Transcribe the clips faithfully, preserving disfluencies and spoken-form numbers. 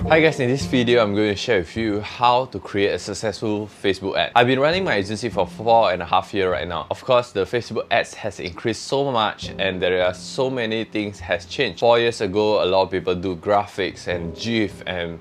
Hi guys, in this video I'm going to share with you how to create a successful Facebook ad. I've been running my agency for four and a half years right now. Of course, the Facebook ads has increased so much and there are so many things has changed. Four years ago, a lot of people do graphics and GIF and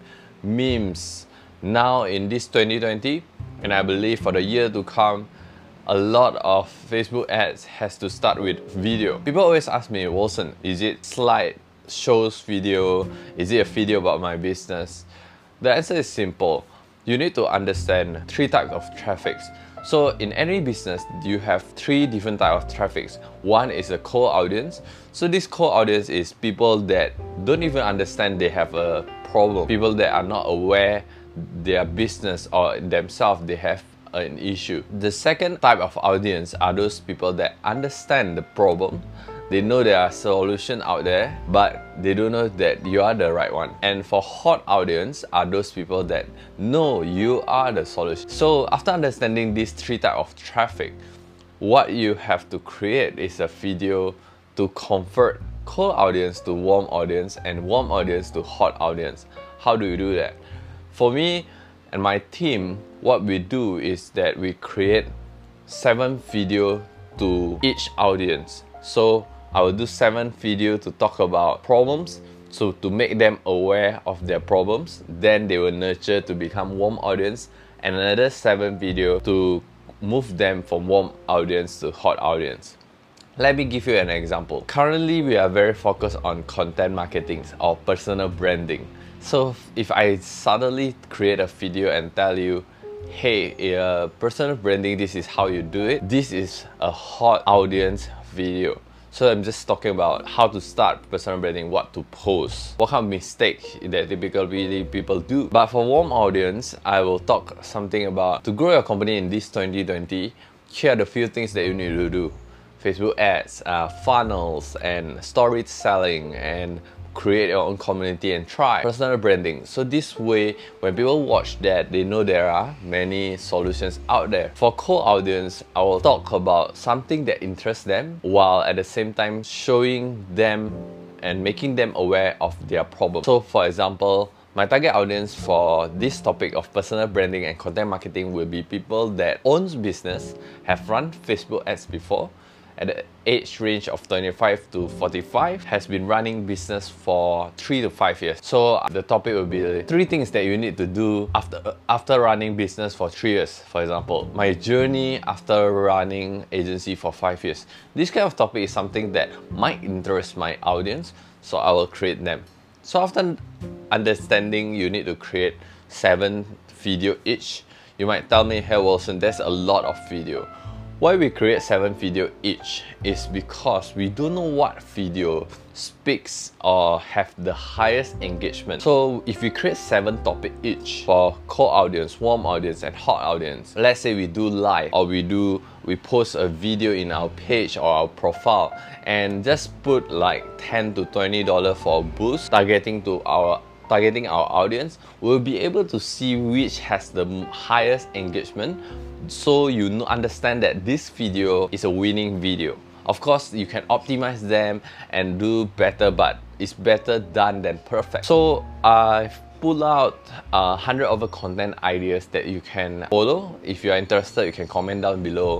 memes. Now in this twenty twenty, and I believe for the year to come, a lot of Facebook ads has to start with video. People always ask me, Wilson, is it slide shows video? Is it a video about my business? The answer is simple. You need to understand three types of traffics. So in any business, you have three different types of traffics. One is a cold audience. So this cold audience is people that don't even understand they have a problem. People that are not aware their business or themselves they have an issue. The second type of audience are those people that understand the problem. They know there are solutions out there, but they don't know that you are the right one. And for hot audience are those people that know you are the solution. So after understanding these three types of traffic, what you have to create is a video to convert cold audience to warm audience and warm audience to hot audience. How do you do that? For me and my team, what we do is that we create seven videos to each audience. So I will do seven videos to talk about problems, so to make them aware of their problems, then they will nurture to become warm audience, and another seven videos to move them from warm audience to hot audience. Let me give you an example. Currently, we are very focused on content marketing or personal branding. So if I suddenly create a video and tell you, hey, uh, personal branding, this is how you do it, this is a hot audience video. So I'm just talking about how to start personal branding, what to post, what kind of mistake that typically people do. But for warm audience, I will talk something about to grow your company in this twenty twenty. Here are the few things that you need to do: Facebook ads, uh, funnels, and storytelling, and create your own community and try personal branding. So this way, when people watch that, they know there are many solutions out there. For cold audience, I will talk about something that interests them while at the same time showing them and making them aware of their problem. So for example, my target audience for this topic of personal branding and content marketing will be people that owns business, have run Facebook ads before, at the age range of twenty-five to forty-five, has been running business for three to five years. So the topic will be three things that you need to do after after running business for three years. For example, my journey after running agency for five years. This kind of topic is something that might interest my audience, so I will create them. So after understanding you need to create seven video each, you might tell me, hey Wilson, there's a lot of video. Why we create seven video each is because we don't know what video speaks or have the highest engagement. So if we create seven topic each for cold audience, warm audience, and hot audience, let's say we do live or we do we post a video in our page or our profile and just put like ten to twenty dollars for a boost targeting to our targeting our audience, we'll be able to see which has the highest engagement, so you understand that this video is a winning video. Of course, you can optimize them and do better, but it's better done than perfect. So I've pulled out uh, one hundred over content ideas that you can follow. If you are interested, you can comment down below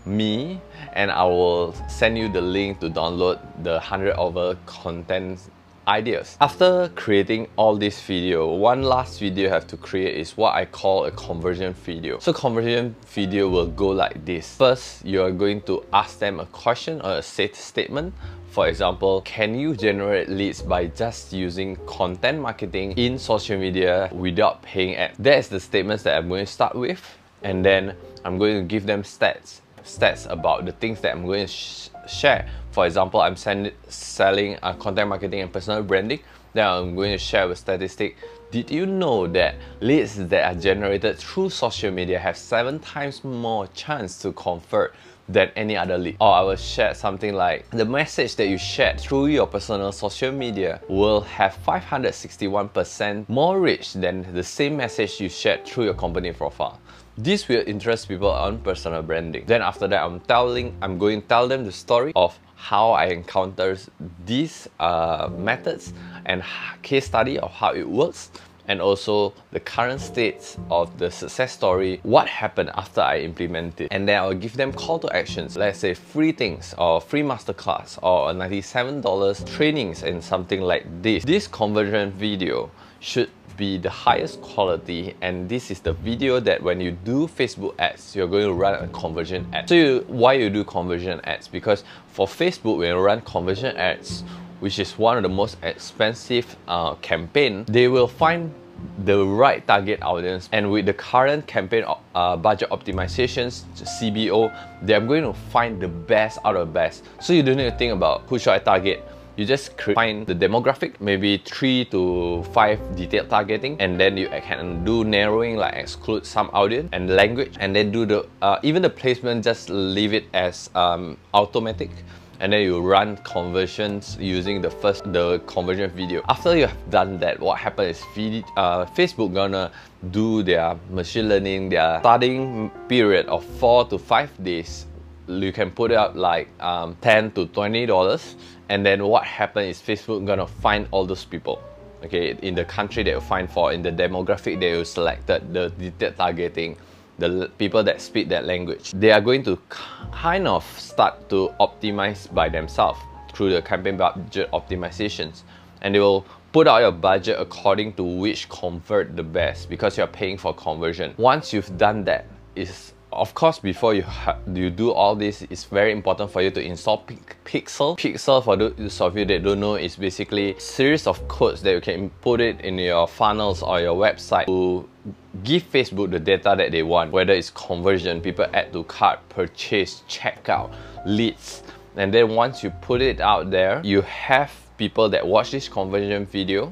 me and I will send you the link to download the one hundred over content ideas. After creating all this video, one last video you have to create is what I call a conversion video. So conversion video will go like this. First, you are going to ask them a question or a set statement. For example, can you generate leads by just using content marketing in social media without paying ads? That's the statements that I'm going to start with, and then I'm going to give them stats. Stats about the things that I'm going to sh share. For example, I'm send, selling uh, content marketing and personal branding. Then I'm going to share a statistic. Did you know that leads that are generated through social media have seven times more chance to convert than any other lead? Or I will share something like the message that you shared through your personal social media will have five hundred sixty-one percent more reach than the same message you shared through your company profile. This will interest people on personal branding. Then after that, I'm telling, I'm going to tell them the story of how I encountered these uh, methods and case study of how it works. and also the current states of the success story, what happened after I implement it. And then I'll give them call to actions, let's say free things or free masterclass or ninety-seven dollars trainings and something like this. This conversion video should be the highest quality, and this is the video that when you do Facebook ads, you're going to run a conversion ad. So you, why you do conversion ads? Because for Facebook, when you run conversion ads, which is one of the most expensive uh, campaign, they will find the right target audience, and with the current campaign uh, budget optimizations, C B O, they're going to find the best out of the best. So you don't need to think about who should I target. You just find the demographic, maybe three to five detailed targeting, and then you can do narrowing, like exclude some audience and language, and then do the uh, even the placement, just leave it as um, automatic, and then you run conversions using the first the conversion video. After you have done that, what happens is uh, Facebook gonna do their machine learning, their starting period of four to five days. You can put it up like um, ten to twenty dollars, and then what happens is Facebook gonna find all those people, okay, in the country that you find for, in the demographic that you selected, the detailed targeting, the people that speak that language. They are going to kind of start to optimize by themselves through the campaign budget optimizations, and they will put out your budget according to which convert the best, because you're paying for conversion. Once you've done that, is of course, before you you do all this, it's very important for you to install Pixel. Pixel, for those of you that don't know, is basically a series of codes that you can put it in your funnels or your website to give Facebook the data that they want, whether it's conversion, people add to cart, purchase, checkout, leads. And then once you put it out there, you have people that watch this conversion video,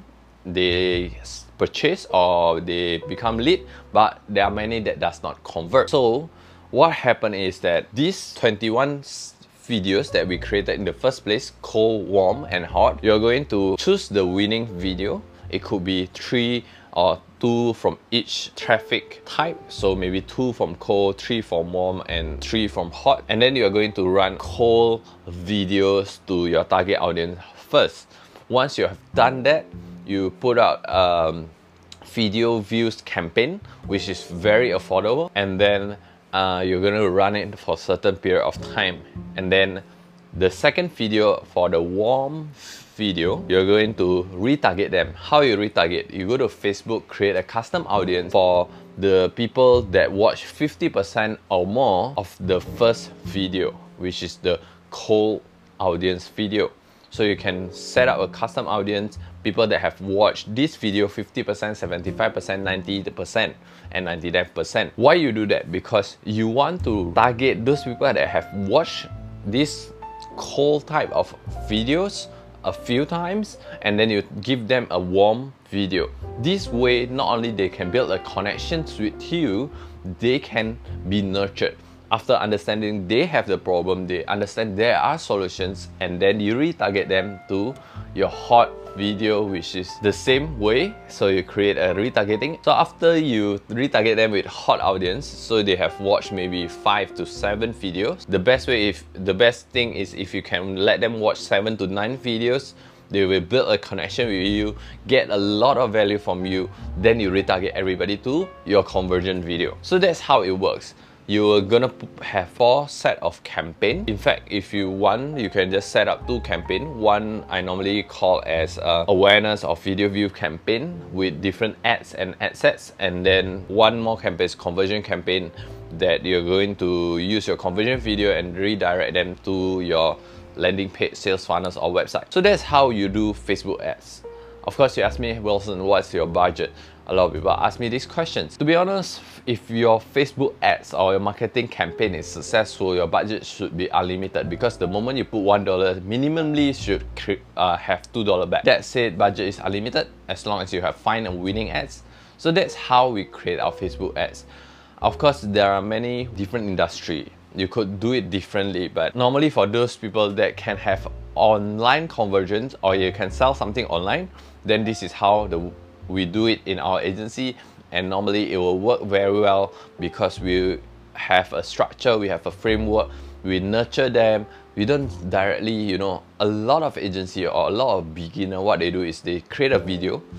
they purchase or they become lead, but there are many that does not convert. So what happened is that these twenty-one videos that we created in the first place, cold, warm and hot, you're going to choose the winning video. It could be three or two from each traffic type, so maybe two from cold, three from warm and three from hot, and then you're going to run cold videos to your target audience first. Once you have done that, you put out um, video views campaign, which is very affordable, and then uh, you're going to run it for a certain period of time. And then the second video, for the warm video, you're going to retarget them. How you retarget? You go to Facebook, create a custom audience for the people that watch fifty percent or more of the first video, which is the cold audience video. So you can set up a custom audience, people that have watched this video fifty percent, seventy-five percent, ninety percent and ninety-nine percent. Why you do that? Because you want to target those people that have watched this cold type of videos a few times, and then you give them a warm video. This way, not only they can build a connection with you, they can be nurtured. After understanding they have the problem, they understand there are solutions, and then you retarget them to your hot video, which is the same way. So you create a retargeting. So after you retarget them with hot audience, so they have watched maybe five to seven videos. The best way, if the best thing is if you can let them watch seven to nine videos, they will build a connection with you, get a lot of value from you, then you retarget everybody to your conversion video. So that's how it works. You're gonna have four set of campaign. In fact, if you want, you can just set up two campaign. One I normally call as uh, awareness of video view campaign with different ads and ad sets, and then one more campaign is conversion campaign, that you're going to use your conversion video and redirect them to your landing page, sales funnels or website. So that's how you do Facebook ads. Of course, you ask me, Wilson, what's your budget? A lot of people ask me these questions. To be honest, if your Facebook ads or your marketing campaign is successful, your budget should be unlimited, because the moment you put one dollar, minimally should uh, have two dollars back. That said, budget is unlimited as long as you have fine and winning ads. So that's how we create our Facebook ads. Of course, there are many different industries. You could do it differently, but normally for those people that can have online conversions, or you can sell something online, then this is how the we do it in our agency, and normally it will work very well because we have a structure, we have a framework, we nurture them. We don't directly, you know, a lot of agency or a lot of beginner, what they do is they create a video,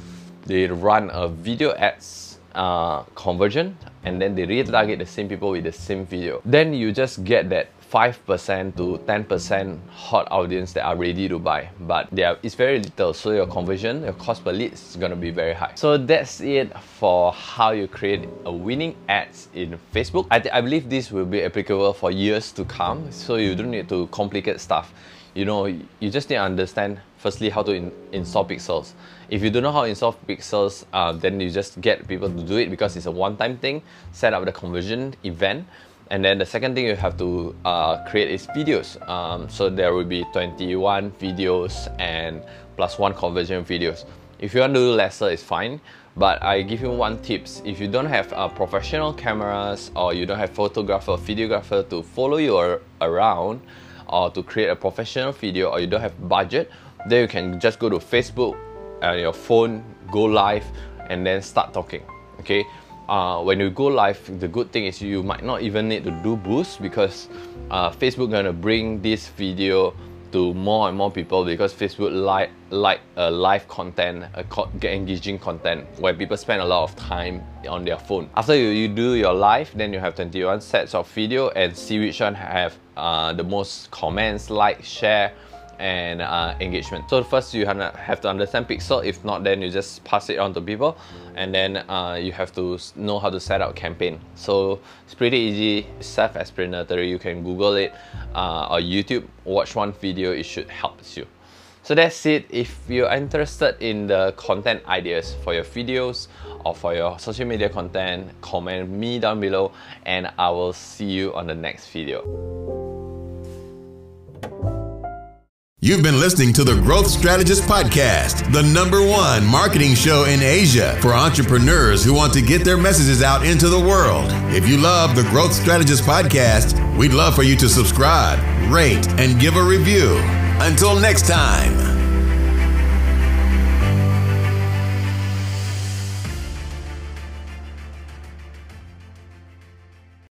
they run a video ads uh, conversion, and then they retarget the same people with the same video. Then you just get that five percent to ten percent hot audience that are ready to buy, but they are, it's very little, so your conversion, your cost per lead is gonna be very high. So that's it for how you create a winning ads in Facebook. I, I believe this will be applicable for years to come, so you don't need to complicate stuff. You know, you just need to understand firstly how to in, install pixels. If you don't know how to install pixels, uh, then you just get people to do it because it's a one-time thing. Set up the conversion event. And then the second thing you have to uh, create is videos. Um, so there will be twenty-one videos and plus one conversion videos. If you want to do lesser, it's fine. But I give you one tips. If you don't have uh, professional cameras, or you don't have photographer or videographer to follow you ar around, or to create a professional video, or you don't have budget, then you can just go to Facebook and your phone, go live, and then start talking. Okay. Uh, when you go live, the good thing is you might not even need to do boost, because uh, Facebook gonna bring this video to more and more people, because Facebook like like a live content, a co engaging content where people spend a lot of time on their phone. After you, you do your live, then you have twenty-one sets of video and see which one have uh, the most comments, like, share, and uh, engagement. So first you have to understand pixel. If not, then you just pass it on to people, and then uh, you have to know how to set up campaign. So it's pretty easy, self-explanatory. You can Google it uh, or YouTube, watch one video, it should help you. So that's it. If you're interested in the content ideas for your videos or for your social media content, comment me down below, and I will see you on the next video. You've been listening to the Growth Strategist Podcast, the number one marketing show in Asia for entrepreneurs who want to get their messages out into the world. If you love the Growth Strategist Podcast, we'd love for you to subscribe, rate, and give a review. Until next time.